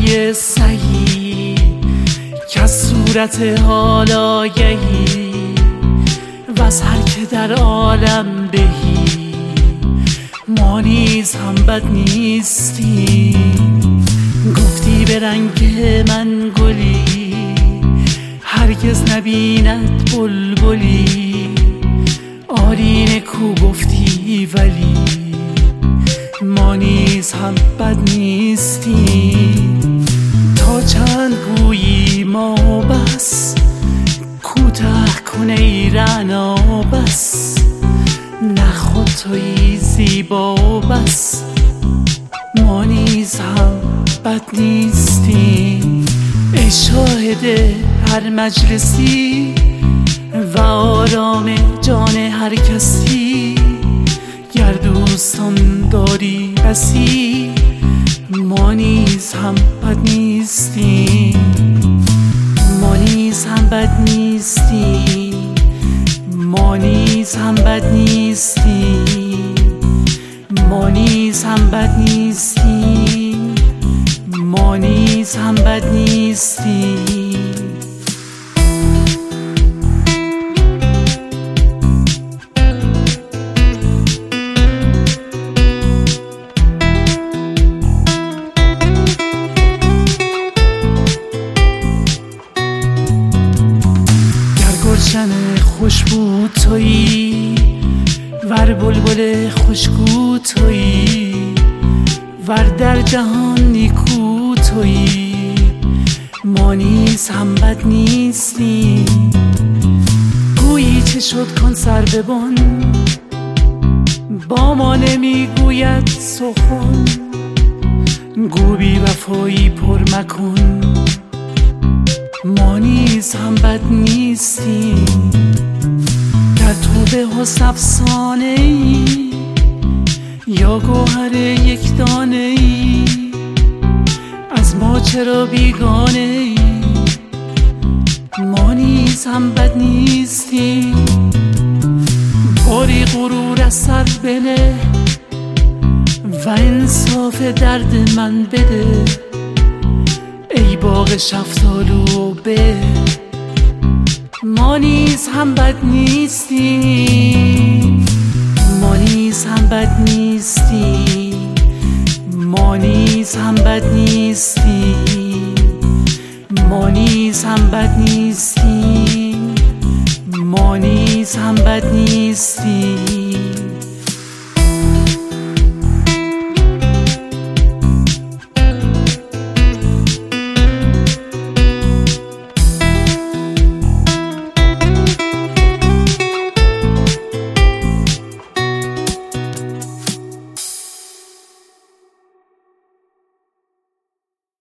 های سهی که صورت حال آگهی و از هر که در عالم بهی ما نیز هم بد نیستیم. گفتی به رنگ من گلی هرگز نبیند بلبلی، آرینه کو گفتی ولی ما نیز هم بد نیستیم. تا چند گویی ما بس کوتاه کن ای رعنا بس، نه خود تویی زیبا و بس ما نیز هم بد نیستیم. ای شاهد هر مجلسی و آرام جان هر کسی، گر دوستان داری بسی ما نیز هم بد نیستیم. ما نیز هم بد نیستیم. ما نیز هم بد نیستیم. ما نیز هم بد نیستیم. ما نیز هم بد نیستیم. گلشن خوشبو تویی ور بلبل خوشگو تویی ور در جهان نیکو تویی ما نیز هم بد نیستیم. گویی چه شد کن سر ببن با ما نمیگوید سخن، گو بی وفایی پر مکن ما نیز هم بد نیستیم. در تو به حسن افسانه ای یا گوهر یک دانه ای، از ما چرا بیگانه ای ما نیز هم بد نیستیم. باری غرور از سر بنه و انصاف درد من بده، ای باغ شفتالو به ما نیز هم بد نیستیم. ما نیز هم بد نیستیم. ما نیز هم بد نیستیم. ما نیز هم بد نیستیم. ما نیز هم بد نیستیم.